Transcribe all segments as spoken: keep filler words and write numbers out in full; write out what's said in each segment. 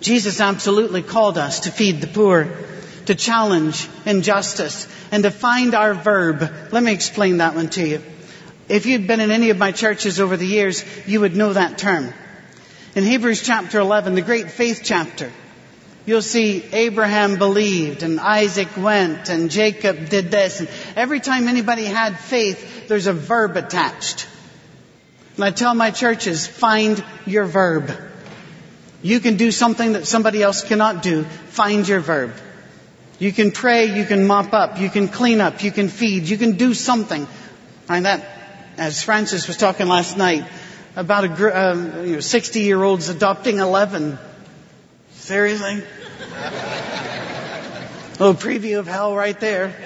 Jesus absolutely called us to feed the poor, to challenge injustice, and to find our verb. Let me explain that one to you. If you'd been in any of my churches over the years, you would know that term. In Hebrews chapter eleven, the great faith chapter, you'll see Abraham believed, and Isaac went, and Jacob did this. And every time anybody had faith, there's a verb attached. And I tell my churches, find your verb. You can do something that somebody else cannot do. Find your verb. You can pray, you can mop up, you can clean up, you can feed, you can do something. And that, as Francis was talking last night, about a gr- uh, you know, sixty-year-olds adopting eleven. Seriously? A little preview of hell right there.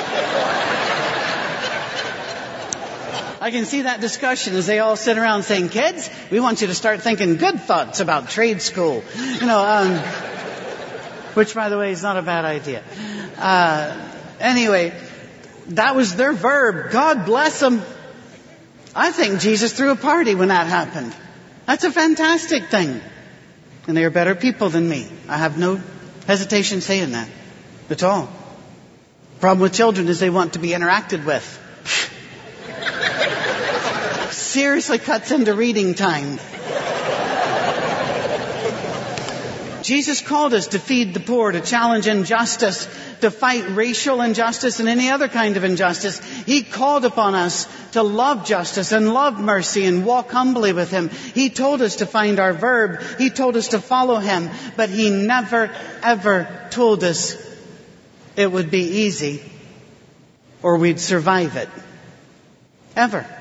I can see that discussion as they all sit around saying, kids, we want you to start thinking good thoughts about trade school. You know, um, which, by the way, is not a bad idea. Uh, anyway, that was their verb. God bless them. I think Jesus threw a party when that happened. That's a fantastic thing. And they are better people than me. I have no hesitation saying that at all. Problem with children is they want to be interacted with. Seriously cuts into reading time. Jesus called us to feed the poor, to challenge injustice, to fight racial injustice and any other kind of injustice. He called upon us to love justice and love mercy and walk humbly with Him. He told us to find our verb. He told us to follow Him. But He never, ever told us it would be easy or we'd survive it. Ever.